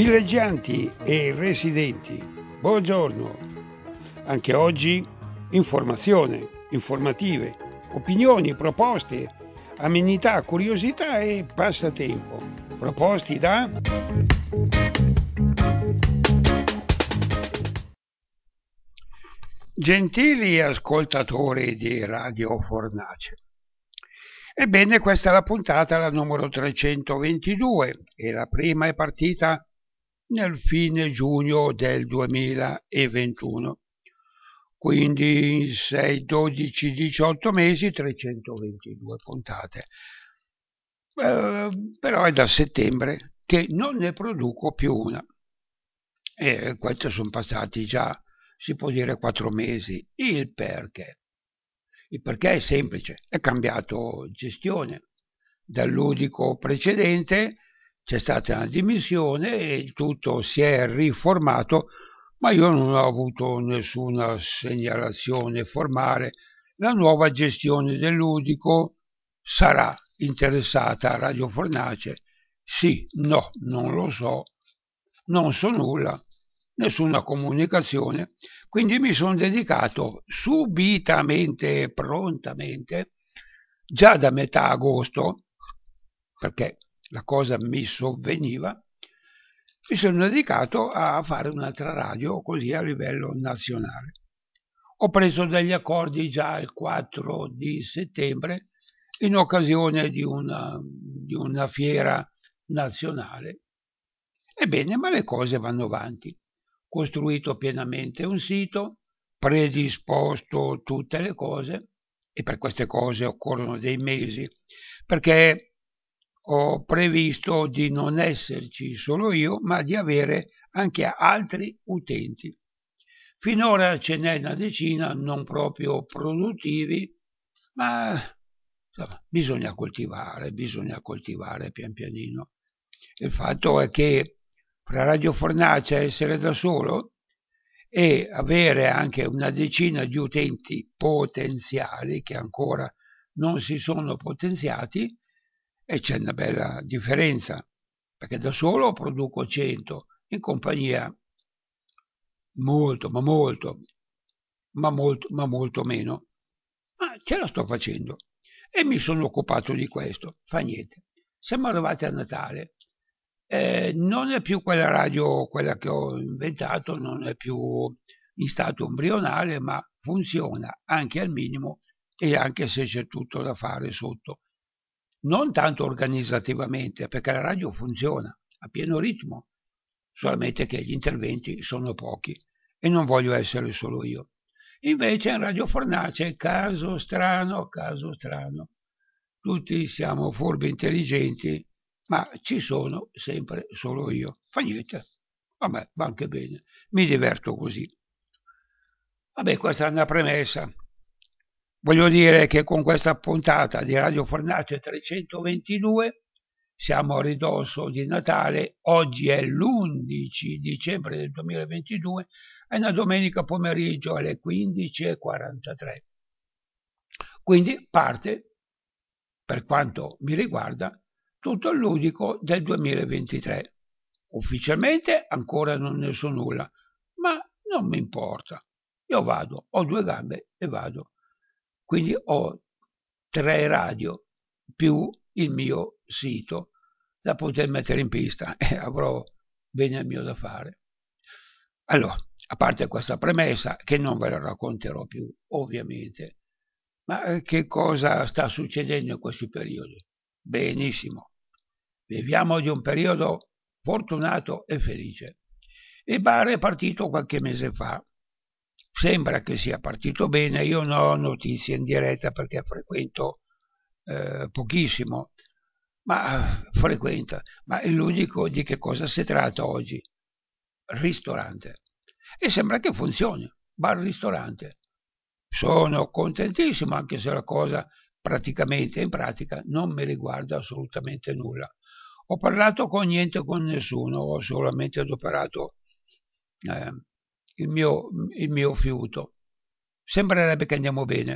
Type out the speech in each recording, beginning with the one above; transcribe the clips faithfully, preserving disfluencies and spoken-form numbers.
Villeggianti e residenti, buongiorno. Anche oggi informazione, informative, opinioni, proposte, amenità, curiosità e passatempo. Proposti da gentili ascoltatori di Radio Fornace. Ebbene, questa è la puntata, la numero trecentoventidue, e la prima è partita nel fine giugno del duemilaventuno. Quindi in sei, dodici, diciotto mesi, trecentoventidue puntate. Eh, però è da settembre che non ne produco più una. E questi sono passati già, si può dire, quattro mesi. Il perché? Il perché è semplice, è cambiato gestione. Dal ludico precedente c'è stata una dimissione e il tutto si è riformato, ma io non ho avuto nessuna segnalazione formale. La nuova gestione del ludico sarà interessata a Radio Fornace? Sì, no, non lo so, non so nulla, nessuna comunicazione. Quindi mi sono dedicato subitamente e prontamente, già da metà agosto, perché la cosa mi sovveniva, mi sono dedicato a fare un'altra radio così a livello nazionale. Ho preso degli accordi già il quattro di settembre in occasione di una, di una fiera nazionale. Ebbene, ma le cose vanno avanti. Costruito pienamente un sito, predisposto tutte le cose, e per queste cose occorrono dei mesi, perché ho previsto di non esserci solo io, ma di avere anche altri utenti. Finora ce n'è una decina, non proprio produttivi, ma insomma, bisogna coltivare, bisogna coltivare pian pianino. Il fatto è che fra Radio Fornace essere da solo e avere anche una decina di utenti potenziali che ancora non si sono potenziati, e c'è una bella differenza, perché da solo produco cento, in compagnia molto, ma molto, ma molto, ma molto meno. Ma ce la sto facendo e mi sono occupato di questo. Fa niente. Siamo arrivati a Natale. Eh, non è più quella radio, quella che ho inventato, non è più in stato embrionale, ma funziona anche al minimo e anche se c'è tutto da fare sotto. Non tanto organizzativamente, perché la radio funziona a pieno ritmo, solamente che gli interventi sono pochi e non voglio essere solo io. Invece in Radio Fornace, caso strano, caso strano, tutti siamo furbi intelligenti, ma ci sono sempre solo io. Fa niente, vabbè, va anche bene, mi diverto così. Vabbè, questa è una premessa. Voglio dire che con questa puntata di Radio Fornace trecentoventidue siamo a ridosso di Natale. Oggi è l'undici dicembre del duemilaventidue, è una domenica pomeriggio alle quindici e quarantatré. Quindi parte, per quanto mi riguarda, tutto il ludico del duemilaventitré. Ufficialmente ancora non ne so nulla, ma non mi importa. Io vado, ho due gambe e vado. Quindi ho tre radio più il mio sito da poter mettere in pista e avrò bene il mio da fare. Allora, a parte questa premessa, che non ve la racconterò più, ovviamente, ma che cosa sta succedendo in questi periodi? Benissimo, viviamo di un periodo fortunato e felice. Il bar è partito qualche mese fa. Sembra che sia partito bene, io non ho notizie in diretta perché frequento eh, pochissimo, ma frequenta. Ma il ludico di che cosa si tratta oggi? Ristorante. E sembra che funzioni, bar-ristorante. Sono contentissimo, anche se la cosa praticamente in pratica non mi riguarda assolutamente nulla. Ho parlato con niente con nessuno, ho solamente adoperato eh, il mio, il mio fiuto. Sembrerebbe che andiamo bene.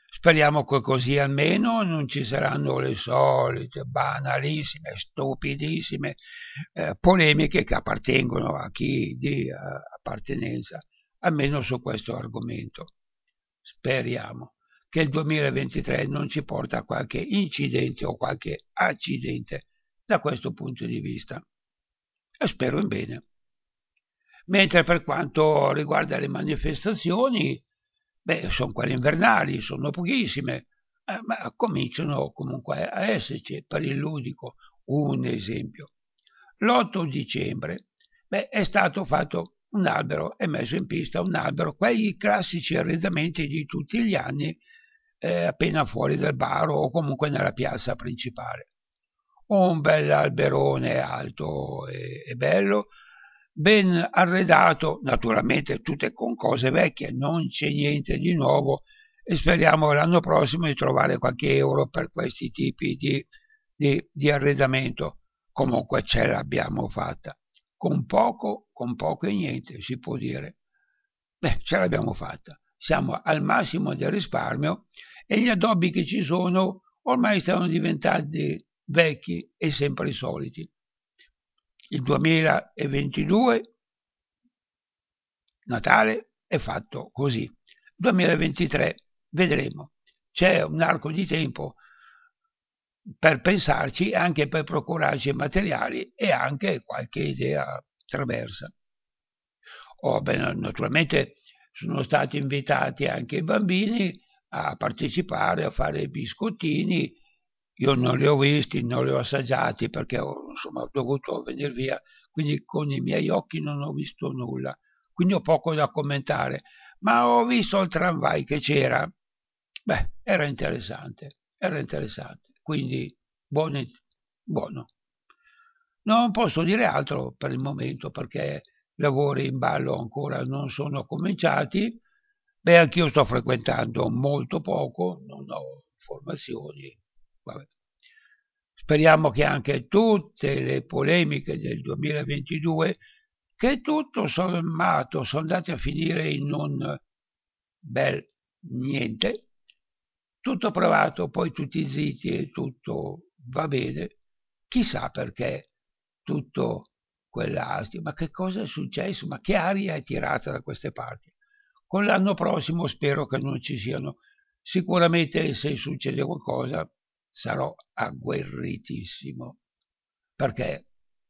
Speriamo che così almeno non ci saranno le solite banalissime, stupidissime eh, polemiche che appartengono a chi di eh, appartenenza, almeno su questo argomento. Speriamo che il duemilaventitré non ci porta a qualche incidente o qualche accidente da questo punto di vista. E spero in bene. Mentre per quanto riguarda le manifestazioni, beh, sono quelle invernali, sono pochissime, eh, ma cominciano comunque a esserci. Per il ludico, un esempio. L'otto dicembre, beh, è stato fatto un albero, è messo in pista un albero, quei classici arredamenti di tutti gli anni, eh, appena fuori dal bar o comunque nella piazza principale. Un bel alberone alto e, e bello, ben arredato, naturalmente tutte con cose vecchie, non c'è niente di nuovo e speriamo l'anno prossimo di trovare qualche euro per questi tipi di, di, di arredamento. Comunque ce l'abbiamo fatta, con poco, con poco e niente si può dire. Beh, ce l'abbiamo fatta, siamo al massimo del risparmio e gli addobbi che ci sono ormai stanno diventati vecchi e sempre i soliti. Il duemilaventidue Natale è fatto così. duemilaventitré vedremo. C'è un arco di tempo per pensarci, anche per procurarci i materiali e anche qualche idea traversa. Oh, beh, naturalmente sono stati invitati anche i bambini a partecipare, a fare i biscottini. Io non li ho visti, non li ho assaggiati perché ho, insomma, ho dovuto venire via, quindi con i miei occhi non ho visto nulla, quindi ho poco da commentare, ma ho visto il tramvai che c'era. Beh, era interessante, era interessante, quindi buono, buono. Non posso dire altro per il momento perché i lavori in ballo ancora non sono cominciati. Beh, anch'io sto frequentando molto poco, non ho informazioni. Vabbè. Speriamo che anche tutte le polemiche del duemilaventidue, che tutto sommato sono andate a finire in un bel niente, tutto provato, poi tutti zitti e tutto va bene, chissà perché tutto quell'astio, ma che cosa è successo, ma che aria è tirata da queste parti. Con l'anno prossimo spero che non ci siano, sicuramente se succede qualcosa sarò agguerritissimo, perché,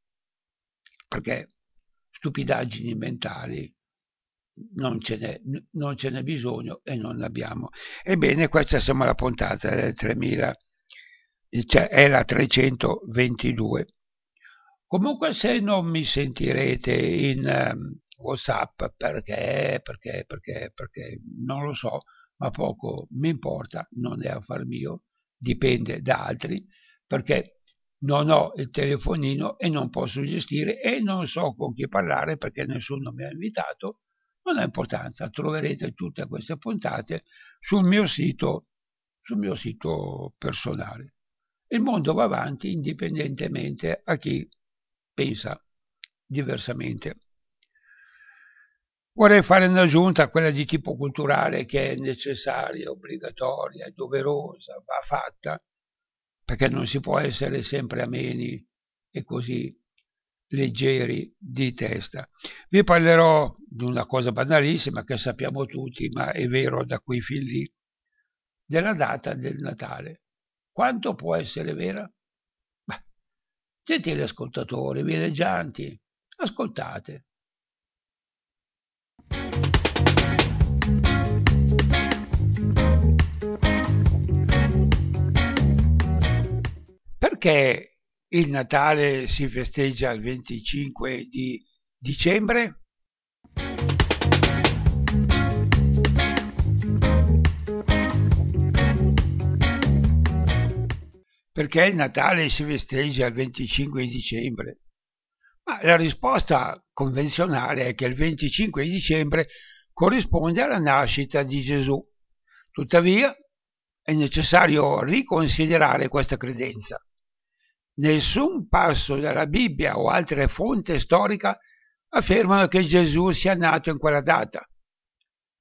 perché stupidaggini mentali non ce n'è, non ce n'è bisogno e non ne abbiamo. Ebbene, questa siamo alla puntata del tremila, cioè è la trecentoventidue. Comunque se non mi sentirete in um, WhatsApp perché, perché, perché, perché non lo so, ma poco mi importa, non è affar mio, dipende da altri, perché non ho il telefonino e non posso gestire e non so con chi parlare perché nessuno mi ha invitato. Non ha importanza, troverete tutte queste puntate sul mio sito, sul mio sito personale. Il mondo va avanti indipendentemente a chi pensa diversamente. Vorrei fare un'aggiunta a quella di tipo culturale che è necessaria, obbligatoria, doverosa, va fatta, perché non si può essere sempre ameni e così leggeri di testa. Vi parlerò di una cosa banalissima che sappiamo tutti, ma è vero da qui fin lì, della data del Natale. Quanto può essere vera? Beh, gentili ascoltatori, villeggianti, ascoltate. Perché il Natale si festeggia il venticinque di dicembre? Perché il Natale si festeggia il venticinque di dicembre? Ma la risposta convenzionale è che il venticinque di dicembre corrisponde alla nascita di Gesù. Tuttavia, è necessario riconsiderare questa credenza. Nessun passo della Bibbia o altre fonti storiche affermano che Gesù sia nato in quella data.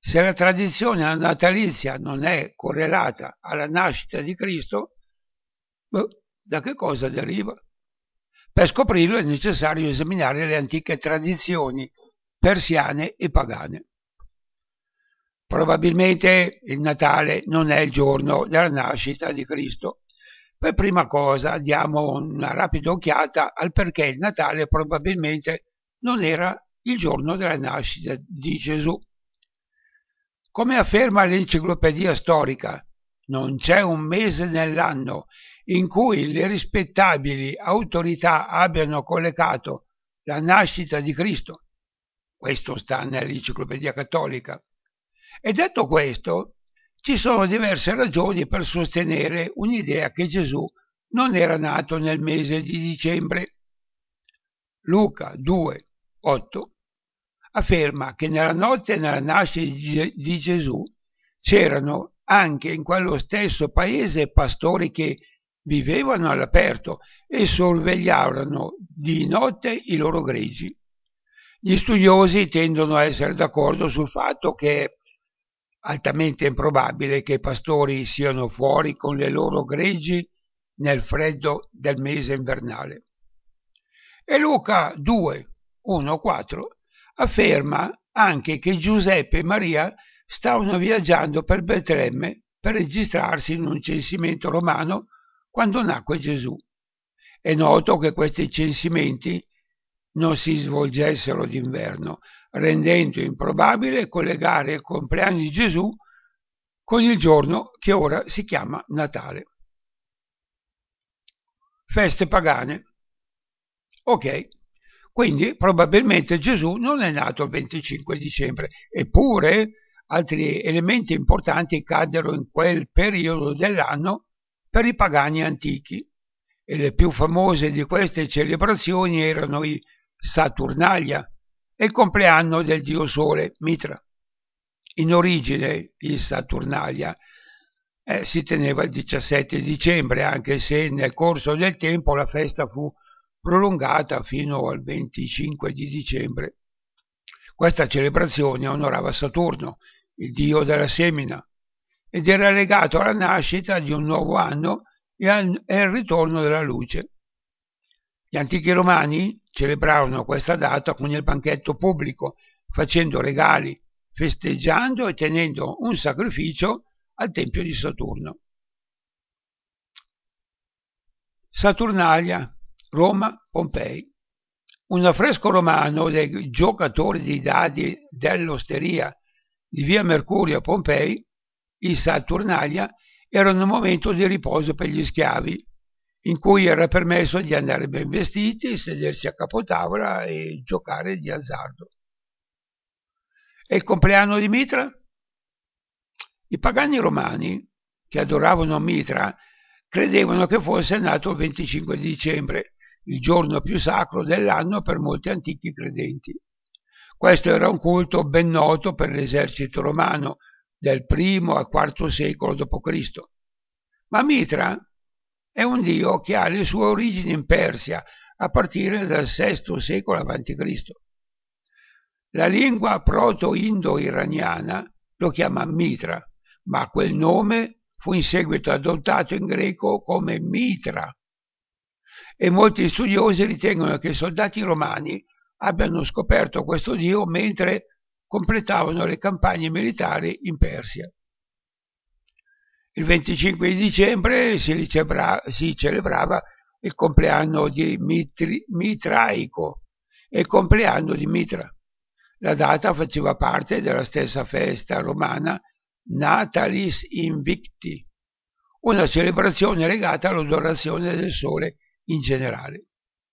Se la tradizione natalizia non è correlata alla nascita di Cristo, beh, da che cosa deriva? Per scoprirlo è necessario esaminare le antiche tradizioni persiane e pagane. Probabilmente il Natale non è il giorno della nascita di Cristo. Per prima cosa diamo una rapida occhiata al perché il Natale probabilmente non era il giorno della nascita di Gesù. Come afferma l'enciclopedia storica, non c'è un mese nell'anno in cui le rispettabili autorità abbiano collegato la nascita di Cristo. Questo sta nell'enciclopedia cattolica. E detto questo, ci sono diverse ragioni per sostenere un'idea che Gesù non era nato nel mese di dicembre. Luca due, otto afferma che nella notte della nascita di Gesù c'erano anche in quello stesso paese pastori che vivevano all'aperto e sorvegliavano di notte i loro greggi. Gli studiosi tendono a essere d'accordo sul fatto che è altamente improbabile che i pastori siano fuori con le loro greggi nel freddo del mese invernale. E Luca due, uno, quattro afferma anche che Giuseppe e Maria stavano viaggiando per Betlemme per registrarsi in un censimento romano quando nacque Gesù. È noto che questi censimenti non si svolgessero d'inverno, rendendo improbabile collegare il compleanno di Gesù con il giorno che ora si chiama Natale. Feste pagane. Ok, quindi probabilmente Gesù non è nato il venticinque dicembre, eppure altri elementi importanti caddero in quel periodo dell'anno per i pagani antichi, e le più famose di queste celebrazioni erano i Saturnalia e il compleanno del dio Sole, Mitra. In origine il Saturnalia eh, si teneva il diciassette dicembre, anche se nel corso del tempo la festa fu prolungata fino al venticinque di dicembre. Questa celebrazione onorava Saturno, il dio della semina, ed era legato alla nascita di un nuovo anno e al, e al ritorno della luce. Gli antichi romani celebravano questa data con il banchetto pubblico, facendo regali, festeggiando e tenendo un sacrificio al tempio di Saturno. Saturnalia, Roma, Pompei. Un affresco romano dei giocatori di dadi dell'Osteria di via Mercurio a Pompei, il Saturnalia, era un momento di riposo per gli schiavi, in cui era permesso di andare ben vestiti, sedersi a capotavola e giocare di azzardo. E il compleanno di Mitra? I pagani romani, che adoravano Mitra, credevano che fosse nato il venticinque dicembre, il giorno più sacro dell'anno per molti antichi credenti. Questo era un culto ben noto per l'esercito romano del primo al quarto secolo dopo Cristo. Ma Mitra è un dio che ha le sue origini in Persia a partire dal sesto secolo avanti Cristo. La lingua proto-indo-iraniana lo chiama Mitra, ma quel nome fu in seguito adottato in greco come Mitra, e molti studiosi ritengono che i soldati romani abbiano scoperto questo dio mentre completavano le campagne militari in Persia. Il venticinque di dicembre si, celebra, si celebrava il compleanno di Mitri, Mitraico e il compleanno di Mitra. La data faceva parte della stessa festa romana Natalis Invicti, una celebrazione legata all'adorazione del sole in generale.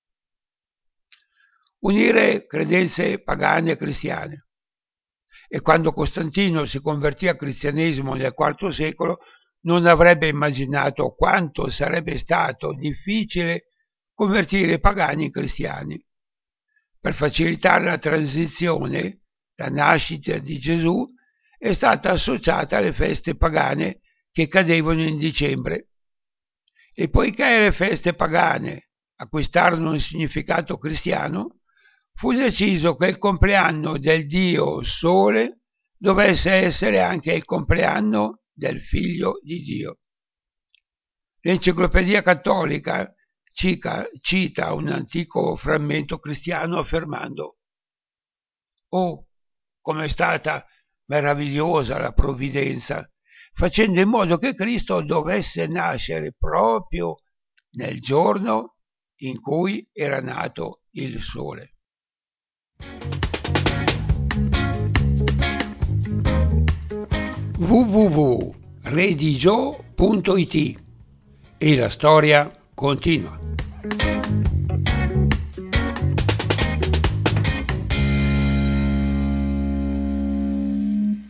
Unire credenze pagane e cristiane. E quando Costantino si convertì al cristianesimo nel quarto secolo, non avrebbe immaginato quanto sarebbe stato difficile convertire i pagani in cristiani. Per facilitare la transizione, la nascita di Gesù è stata associata alle feste pagane che cadevano in dicembre. E poiché le feste pagane acquistarono un significato cristiano, fu deciso che il compleanno del dio Sole dovesse essere anche il compleanno del Figlio di Dio. L'Enciclopedia Cattolica cita un antico frammento cristiano affermando: «Oh, come è stata meravigliosa la provvidenza, facendo in modo che Cristo dovesse nascere proprio nel giorno in cui era nato il sole». w w w punto redigio punto it e la storia continua.